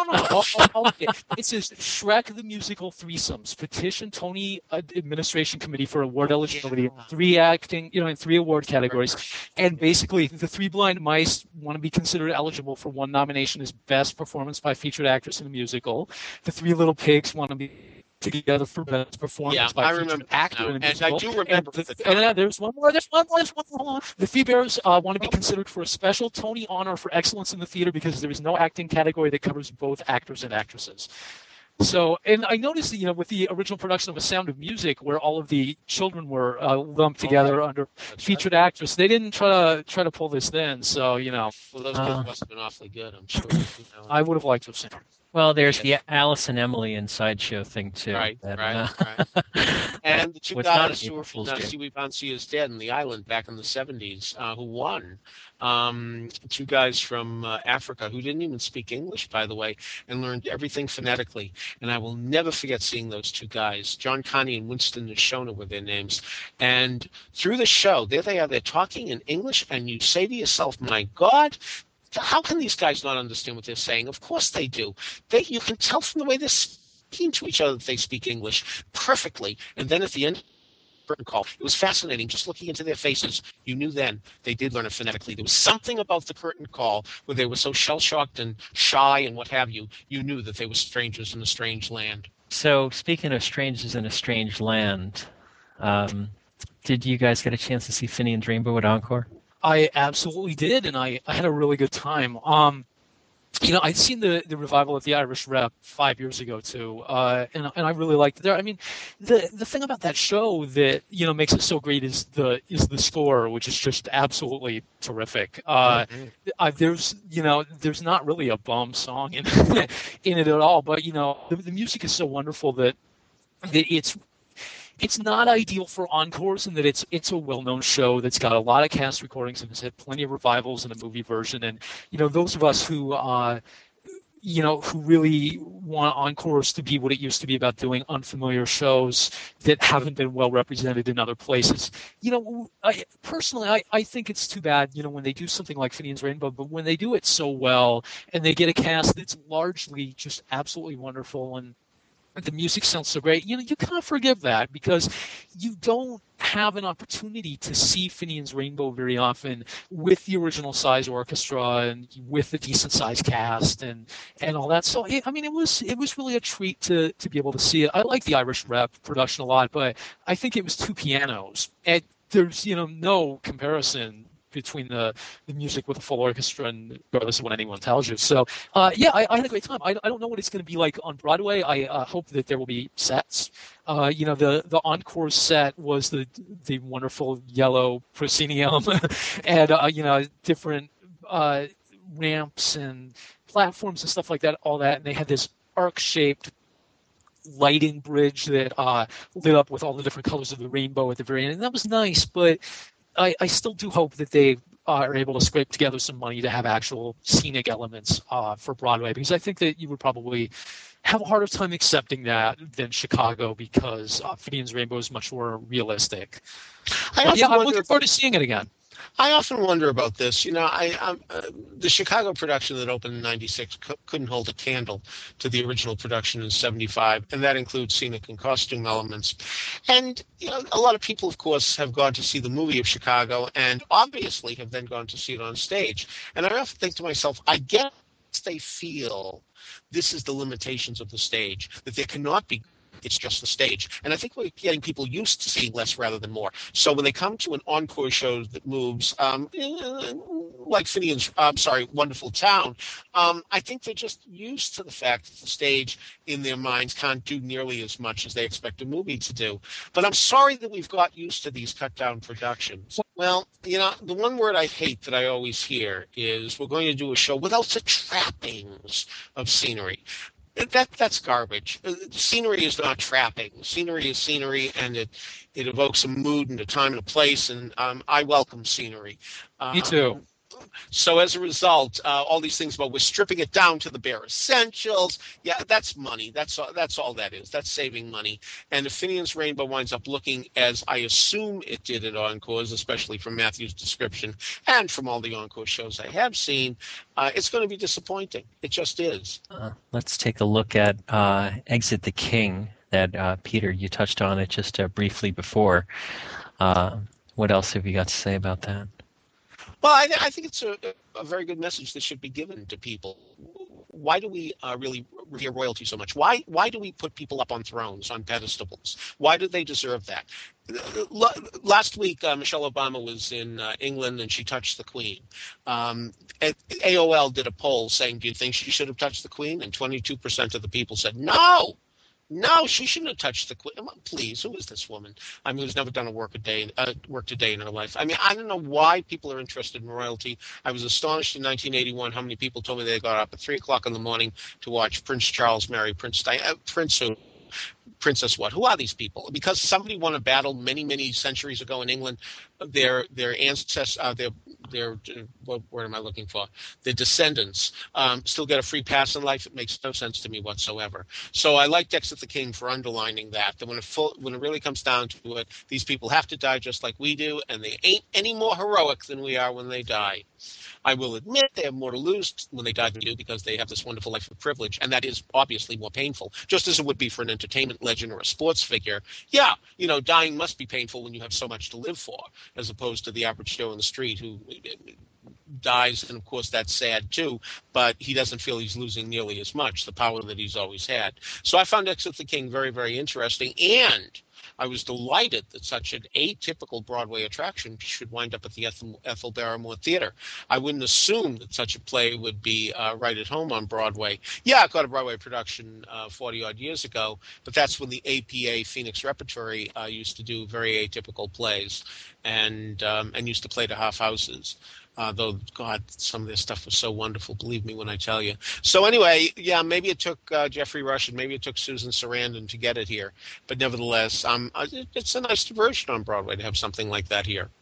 S2: It says Shrek the Musical Threesomes petition Tony Administration Committee for award eligibility,
S3: Yeah.
S2: 3 acting, in 3 award categories, and basically the 3 Blind Mice want to be considered eligible for 1 nomination as Best Performance by Featured Actress in a Musical. The 3 Little Pigs want to be together for Best Performance by
S3: I
S2: Featured
S3: remember
S2: Actor in a
S3: and
S2: Musical.
S3: I do remember
S2: There's one more. There's one more. The Phoebe Bears want to be considered for a special Tony honor for excellence in the theater because there is no acting category that covers both actors and actresses. So, and I noticed, with the original production of A Sound of Music, where all of the children were lumped together under featured actress, they didn't try to pull this then. So,
S3: Well, those kids must have been awfully good, I'm sure.
S2: I would have liked to have seen her.
S1: Well, there's the Alice and Emily and Sideshow thing too.
S3: Right.
S1: Right.
S3: And the 2
S1: What's
S3: guys
S1: not
S3: who were from
S1: April Fool's Day.
S3: Siwi Bansi is Dead in the island back in the 70s, who won. 2 guys from Africa who didn't even speak English, by the way, and learned everything phonetically. And I will never forget seeing those 2 guys. John Connie and Winston Nashona were their names. And through the show, there they are, they're talking in English, and you say to yourself, my God, how can these guys not understand what they're saying? Of course they do. You can tell from the way they're speaking to each other that they speak English perfectly. And then at the end, curtain call, it was fascinating. Just looking into their faces, you knew then they did learn it phonetically. There was something about the curtain call where they were so shell-shocked and shy and what have you. You knew that they were strangers in a strange land.
S1: So, speaking of strangers in a strange land, did you guys get a chance to see Finian's Rainbow at Encore?
S2: I absolutely did, and I had a really good time. I'd seen the revival of the Irish Rep 5 years ago too, and I really liked it there. I mean, the thing about that show that makes it so great is the score, which is just absolutely terrific. There's not really a bum song in in it at all, but the music is so wonderful that it's not ideal for encores in that it's a well-known show that's got a lot of cast recordings and has had plenty of revivals in a movie version. And those of us who who really want encores to be what it used to be about doing unfamiliar shows that haven't been well represented in other places. Personally, I think it's too bad, when they do something like Finian's Rainbow, but when they do it so well and they get a cast that's largely just absolutely wonderful and the music sounds so great, you kind of forgive that because you don't have an opportunity to see Finian's Rainbow very often with the original size orchestra and with the decent sized cast and all that. So it was really a treat to be able to see it. I like the Irish Rep production a lot, but I think it was 2 pianos. And there's no comparison between the music with a full orchestra, and regardless of what anyone tells you. So, I had a great time. I don't know what it's going to be like on Broadway. I hope that there will be sets. The encore set was the wonderful yellow proscenium and, different ramps and platforms and stuff like that, all that. And they had this arc-shaped lighting bridge that lit up with all the different colors of the rainbow at the very end. And that was nice, but I still do hope that they are able to scrape together some money to have actual scenic elements for Broadway, because I think that you would probably have a harder time accepting that than Chicago because Finian's Rainbow is much more realistic. I'm looking forward to seeing it again.
S3: I often wonder about this. The Chicago production that opened in '96 couldn't hold a candle to the original production in '75, and that includes scenic and costume elements. And a lot of people, of course, have gone to see the movie of Chicago, and obviously have then gone to see it on stage. And I often think to myself, I guess they feel this is the limitations of the stage, that there cannot be. It's just the stage. And I think we're getting people used to seeing less rather than more. So when they come to an encore show that moves, like Finian's, Wonderful Town, I think they're just used to the fact that the stage in their minds can't do nearly as much as they expect a movie to do. But I'm sorry that we've got used to these cut down productions. Well, the one word I hate that I always hear is we're going to do a show without the trappings of scenery. That's garbage. Scenery is not trapping. Scenery is scenery, and it evokes a mood and a time and a place, and I welcome scenery.
S2: Me too.
S3: So as a result, all these things about we're stripping it down to the bare essentials. Yeah, that's money. That's all that is. That's saving money. And if Finian's Rainbow winds up looking as I assume it did at Encores, especially from Matthew's description and from all the Encore shows I have seen, it's going to be disappointing. It just is.
S1: Let's take a look at Exit the King that Peter, you touched on it just briefly before. What else have you got to say about that?
S3: Well, I think it's a very good message that should be given to people. Why do we really revere royalty so much? Why do we put people up on thrones, on pedestals? Why do they deserve that? Last week, Michelle Obama was in England and she touched the Queen. AOL did a poll saying, do you think she should have touched the Queen? And 22% of the people said, no. No, she shouldn't have touched the Queen. Please, who is this woman? I mean, who's never done a work today in her life. I mean, I don't know why people are interested in royalty. I was astonished in 1981 how many people told me they got up at 3 o'clock in the morning to watch Prince Charles marry Princess what? Who are these people? Because somebody won a battle many centuries ago in England. Their ancestors, what word am I looking for? Their descendants still get a free pass in life. It makes no sense to me whatsoever. So I like Exit the King for underlining that when it really comes down to it, these people have to die just like we do, and they ain't any more heroic than we are when they die. I will admit they have more to lose when they die than we do because they have this wonderful life of privilege, and that is obviously more painful, just as it would be for an entertainment legend or a sports figure. Yeah, dying must be painful when you have so much to live for, as opposed to the average Joe in the street who dies, and of course that's sad too, but he doesn't feel he's losing nearly as much, the power that he's always had. So I found Exit the King very, very interesting, and I was delighted that such an atypical Broadway attraction should wind up at the Ethel Barrymore Theater. I wouldn't assume that such a play would be right at home on Broadway. Yeah, I caught a Broadway production 40-odd years ago, but that's when the APA Phoenix Repertory used to do very atypical plays and used to play to half houses. Though, God, some of their stuff was so wonderful, believe me when I tell you. So anyway, yeah, maybe it took Jeffrey Rush and maybe it took Susan Sarandon to get it here. But nevertheless, it's a nice diversion on Broadway to have something like that here.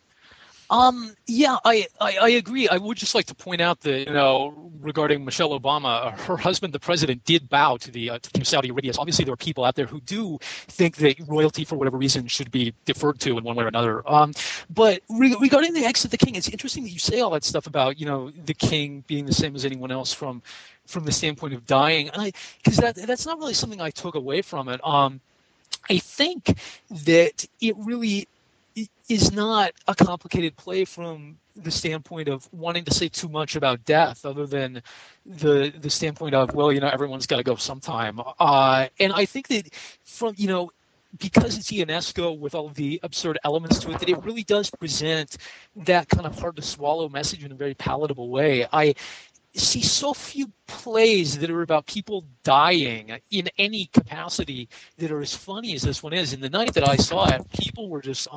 S2: Yeah, I agree. I would just like to point out that, regarding Michelle Obama, her husband, the president, did bow to the King of Saudi Arabia. So obviously, there are people out there who do think that royalty, for whatever reason, should be deferred to in one way or another. But regarding the Exit the King, it's interesting that you say all that stuff about, the king being the same as anyone else from the standpoint of dying, and because that's not really something I took away from it. I think that it really is not a complicated play from the standpoint of wanting to say too much about death, other than the standpoint of, well, everyone's got to go sometime. And I think that from, because it's Ionesco with all of the absurd elements to it, that it really does present that kind of hard to swallow message in a very palatable way. I see so few plays that are about people dying in any capacity that are as funny as this one is. And the night that I saw it, people were just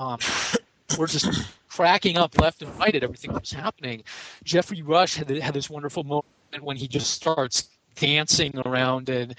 S2: cracking up left and right at everything that was happening. Jeffrey Rush had this wonderful moment when he just starts dancing around, and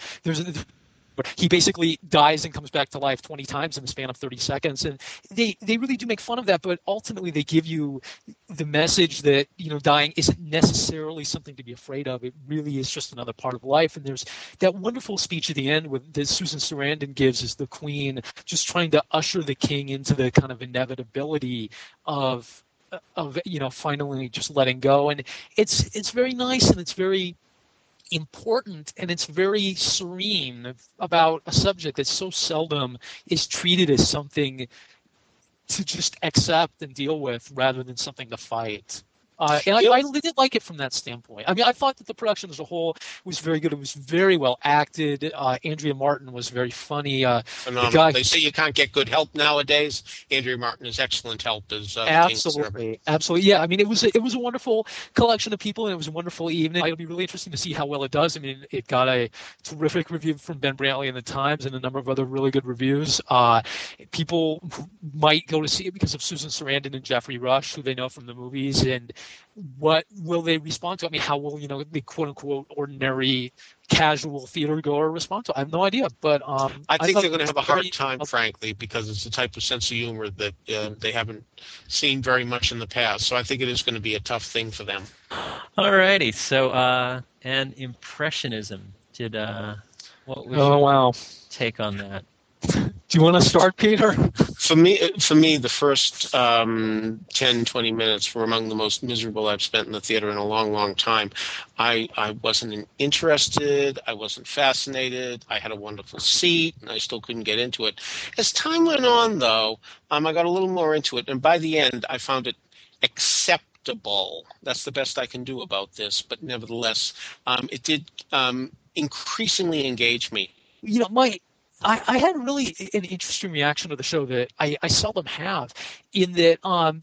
S2: he basically dies and comes back to life 20 times in the span of 30 seconds. And they really do make fun of that, but ultimately they give you the message that, dying isn't necessarily something to be afraid of. It really is just another part of life. And there's that wonderful speech at the end that Susan Sarandon gives as the Queen, just trying to usher the king into the kind of inevitability of finally just letting go. And it's very nice, and it's very important, and it's very serene about a subject that so seldom is treated as something to just accept and deal with rather than something to fight. And I did like it from that standpoint. I mean, I thought that the production as a whole was very good. It was very well acted. Andrea Martin was very funny.
S3: Phenomenal. They say you can't get good help nowadays. Andrea Martin is excellent help as
S2: absolutely. Yeah, I mean, it was a wonderful collection of people, and it was a wonderful evening. It'll be really interesting to see how well it does. I mean, it got a terrific review from Ben Brantley in the Times and a number of other really good reviews. People might go to see it because of Susan Sarandon and Jeffrey Rush, who they know from the movies, and what will they respond to? I mean, how will, the quote unquote ordinary casual theater goer respond to it? I have no idea, but
S3: I think
S2: thought
S3: they're going to
S2: it
S3: have
S2: was
S3: a hard
S2: very-
S3: time, frankly, because it's a type of sense of humor that they haven't seen very much in the past. So I think it is going to be a tough thing for them.
S1: Alrighty, so and Impressionism. What was
S2: Oh
S1: your
S2: wow!
S1: take on that?
S2: Do you want to start, Peter?
S3: For me, the first 10, 20 minutes were among the most miserable I've spent in the theater in a long, long time. I wasn't interested. I wasn't fascinated. I had a wonderful seat, and I still couldn't get into it. As time went on, though, I got a little more into it, and by the end, I found it acceptable. That's the best I can do about this, but nevertheless, it did increasingly engage me.
S2: I had really an interesting reaction to the show that I seldom have, in that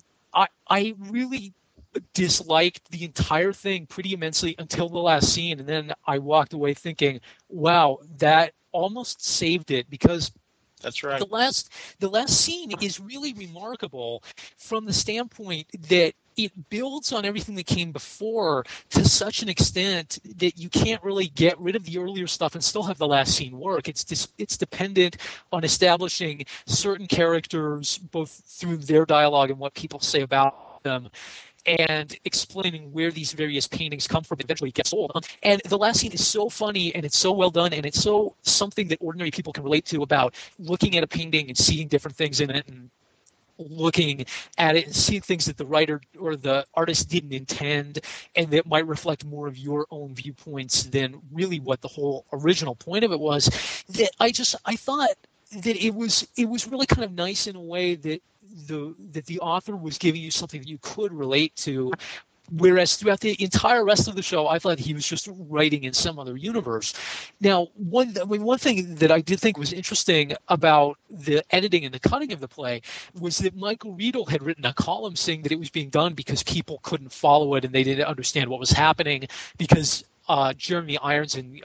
S2: I really disliked the entire thing pretty immensely until the last scene, and then I walked away thinking, wow, that almost saved it, because
S3: That's right.
S2: the last scene is really remarkable from the standpoint that it builds on everything that came before to such an extent that you can't really get rid of the earlier stuff and still have the last scene work. It's dependent on establishing certain characters, both through their dialogue and what people say about them, and explaining where these various paintings come from. Eventually it gets sold. And the last scene is so funny, and it's so well done, and it's so something that ordinary people can relate to, about looking at a painting and seeing different things in it, and looking at it and seeing things that the writer or the artist didn't intend, and that might reflect more of your own viewpoints than really what the whole original point of it was. That I thought that it was really kind of nice in a way that the author was giving you something that you could relate to, whereas throughout the entire rest of the show, I thought he was just writing in some other universe. Now, one thing that I did think was interesting about the editing and the cutting of the play was that Michael Riedel had written a column saying that it was being done because people couldn't follow it and they didn't understand what was happening, because Jeremy Irons and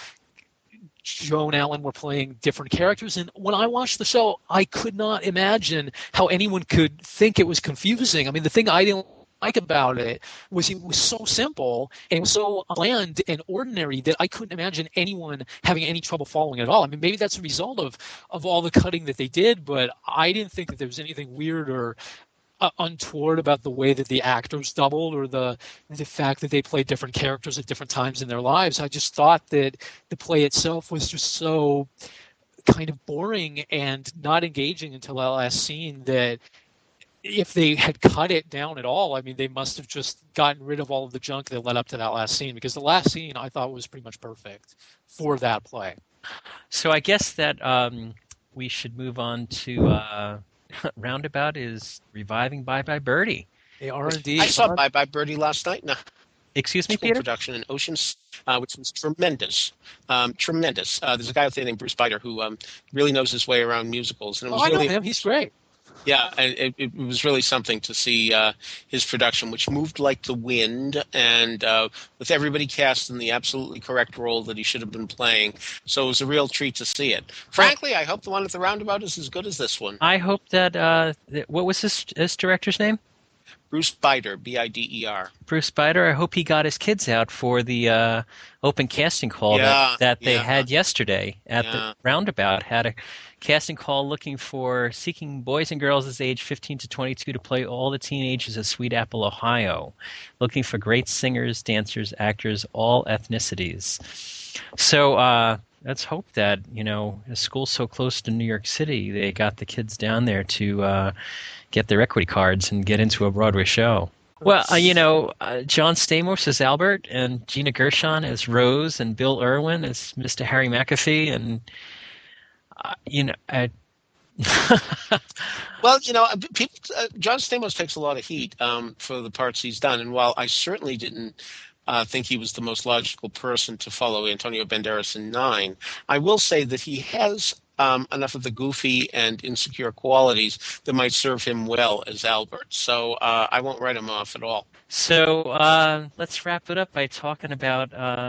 S2: Joan Allen were playing different characters. And when I watched the show, I could not imagine how anyone could think it was confusing. I mean, the thing I didn't like about it was so simple, and it was so bland and ordinary that I couldn't imagine anyone having any trouble following it at all. I mean, maybe that's a result of all the cutting that they did, but I didn't think that there was anything weird or untoward about the way that the actors doubled, or the fact that they played different characters at different times in their lives. I just thought that the play itself was just so kind of boring and not engaging until that last scene, that if they had cut it down at all, I mean, they must have just gotten rid of all of the junk that led up to that last scene, because the last scene I thought was pretty much perfect for that play.
S1: So I guess that we should move on to Roundabout is reviving Bye Bye Birdie.
S2: They are indeed.
S3: I saw Bye Bye Birdie last night. No.
S1: Excuse me, Peter?
S3: Production in Oceans, which was tremendous. Tremendous. There's a guy out there named Bruce Bider who really knows his way around musicals. And it was
S2: I
S3: really,
S2: know him. He's great.
S3: Yeah, it was really something to see his production, which moved like the wind, and with everybody cast in the absolutely correct role that he should have been playing. So it was a real treat to see it. Frankly, I hope the one at the Roundabout is as good as this one.
S1: I hope that, what was this director's name?
S3: Bruce Bider, Bider.
S1: Bruce Bider. I hope he got his kids out for the open casting call that they had yesterday at the Roundabout. Had a casting call seeking boys and girls age 15 to 22 to play all the teenagers of Sweet Apple, Ohio. Looking for great singers, dancers, actors, all ethnicities. So let's hope that, a school so close to New York City, they got the kids down there to get their equity cards and get into a Broadway show. Well, John Stamos as Albert, and Gina Gershon as Rose, and Bill Irwin as Mr. Harry McAfee, and
S3: Well, people, John Stamos takes a lot of heat for the parts he's done, and while I certainly didn't think he was the most logical person to follow Antonio Banderas in Nine, I will say that he has enough of the goofy and insecure qualities that might serve him well as Albert. So I won't write him off at all.
S1: So let's wrap it up by talking about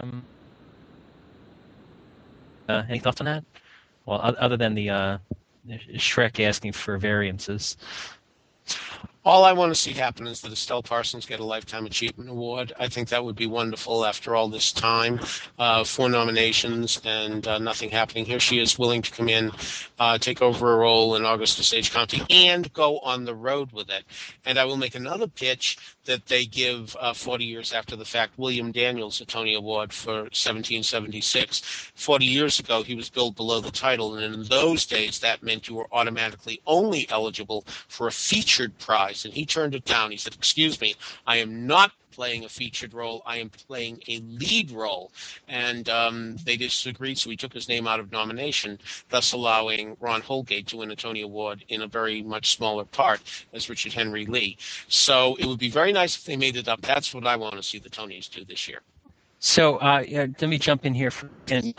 S1: any thoughts on that? Well, other than the Shrek asking for variances.
S3: All I want to see happen is that Estelle Parsons get a Lifetime Achievement Award. I think that would be wonderful after all this time, 4 nominations and nothing happening. Here she is willing to come in, take over a role in August Osage County, and go on the road with it. And I will make another pitch that they give 40 years after the fact William Daniels a Tony Award for 1776. 40 years ago, he was billed below the title, and in those days, that meant you were automatically only eligible for a featured prize. And he turned it down. He said, "Excuse me, I am not playing a featured role. I am playing a lead role." And they disagreed, so he took his name out of nomination, thus allowing Ron Holgate to win a Tony Award in a very much smaller part as Richard Henry Lee. So it would be very nice if they made it up. That's what I want to see the Tonys do this year.
S1: So let me jump in here and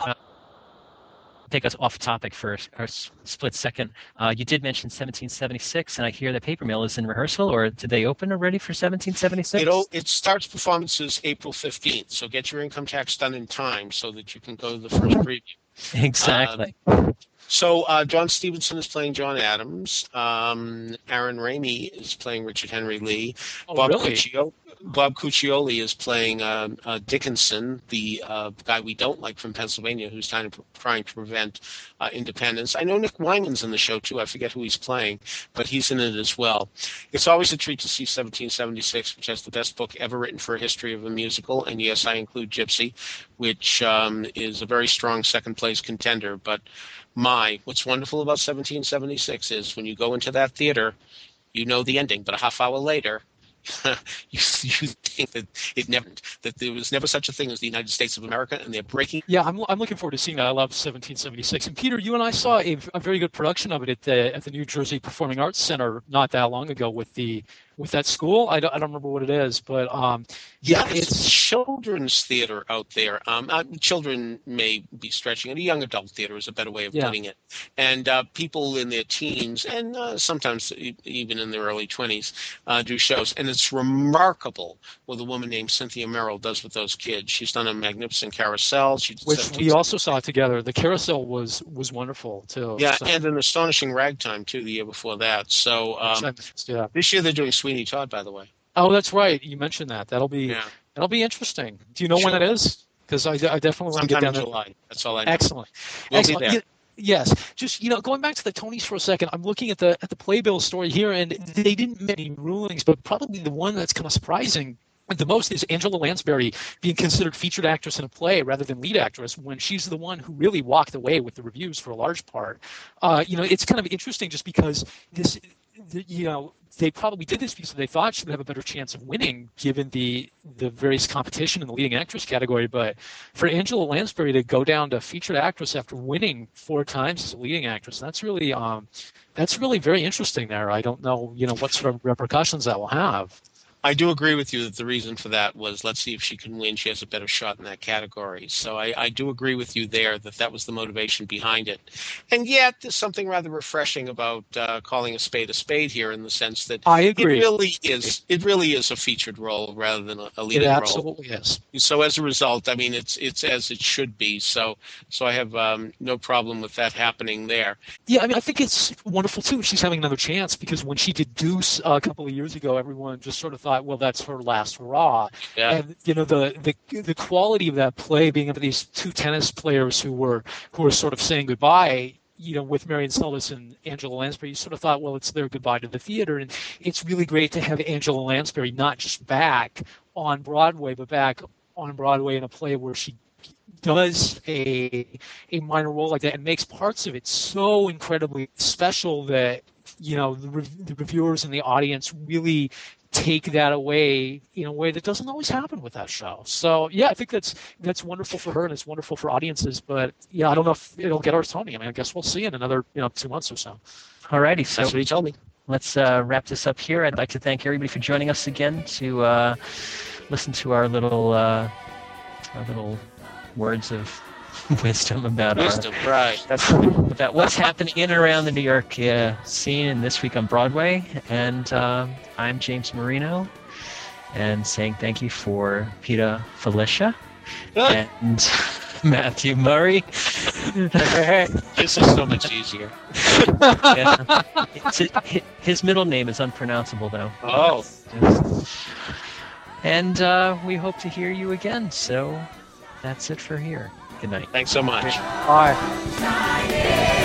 S1: take us off topic for a split second. You did mention 1776, and I hear the Paper Mill is in rehearsal, or did they open already for 1776?
S3: It starts performances April 15th, so get your income tax done in time so that you can go to the first preview.
S1: Exactly.
S3: So John Stevenson is playing John Adams. Aaron Ramey is playing Richard Henry Lee.
S2: Oh, really?
S3: Bob Cuccioli is playing Dickinson, the guy we don't like from Pennsylvania, who's trying to prevent independence. I know Nick Wyman's in the show, too. I forget who he's playing, but he's in it as well. It's always a treat to see 1776, which has the best book ever written for a history of a musical. And yes, I include Gypsy, which is a very strong second-place contender. But what's wonderful about 1776 is when you go into that theater, you know the ending, but a half hour later, you think that there was never such a thing as the United States of America, and they're breaking.
S2: Yeah, I'm looking forward to seeing that. I love 1776. And Peter, you and I saw a very good production of it at the New Jersey Performing Arts Center not that long ago with that school. I don't remember what it is, but
S3: it's children's theater out there. Children may be stretching it. A young adult theater is a better way of putting it. And people in their teens and sometimes even in their early 20s do shows. And it's remarkable what a woman named Cynthia Merrill does with those kids. She's done a magnificent carousel.
S2: Which we also saw together. The carousel was wonderful too.
S3: Yeah, so. And an astonishing ragtime too the year before that. So this year they're doing Sweeney Todd, by the way.
S2: Oh, that's right. You mentioned that. That'll be interesting. Do you know when it is? Because I definitely want to get down there.
S3: July. That's all I know.
S2: Excellent.
S3: We'll be there.
S2: Yes. Just, going back to the Tonys for a second, I'm looking at the Playbill story here, and they didn't make any rulings, but probably the one that's kind of surprising the most is Angela Lansbury being considered featured actress in a play rather than lead actress when she's the one who really walked away with the reviews for a large part. It's kind of interesting just because this, they probably did this because they thought she would have a better chance of winning given the various competition in the leading actress category. But for Angela Lansbury to go down to featured actress after winning 4 times as a leading actress, that's really very interesting there. I don't know, what sort of repercussions that will have.
S3: I do agree with you that the reason for that was let's see if she can win. She has a better shot in that category. So I do agree with you there that was the motivation behind it. And yet there's something rather refreshing about calling a spade here in the sense that
S2: I agree.
S3: It really is a featured role rather than a leading role.
S2: It absolutely is.
S3: So as a result, I mean, it's as it should be. So I have no problem with that happening there.
S2: Yeah, I mean, I think it's wonderful too. She's having another chance because when she did Deuce a couple of years ago, everyone just sort of thought, well, that's her last hurrah.
S3: Yeah.
S2: And the quality of that play, being of these 2 tennis players who were sort of saying goodbye, with Marion Seldes and Angela Lansbury, you sort of thought, well, it's their goodbye to the theater. And it's really great to have Angela Lansbury not just back on Broadway, but back on Broadway in a play where she does a minor role like that and makes parts of it so incredibly special that the reviewers and the audience really take that away in a way that doesn't always happen with that show. So I think that's wonderful for her and it's wonderful for audiences. But I don't know if it'll get our Tony. I mean, I guess we'll see in another 2 months or so.
S1: All righty, so
S3: that's what he told me.
S1: Let's wrap this up here. I'd like to thank everybody for joining us again to listen to our little words of wisdom about about what's happening in and around the New York scene and this week on Broadway. And I'm James Marino, and saying thank you for Peter Filichia and Matthew Murray.
S3: This is so much easier.
S1: Yeah. His middle name is unpronounceable, though.
S3: Oh.
S1: And we hope to hear you again. So that's it for here. Good night.
S3: Thanks so much.
S4: Bye.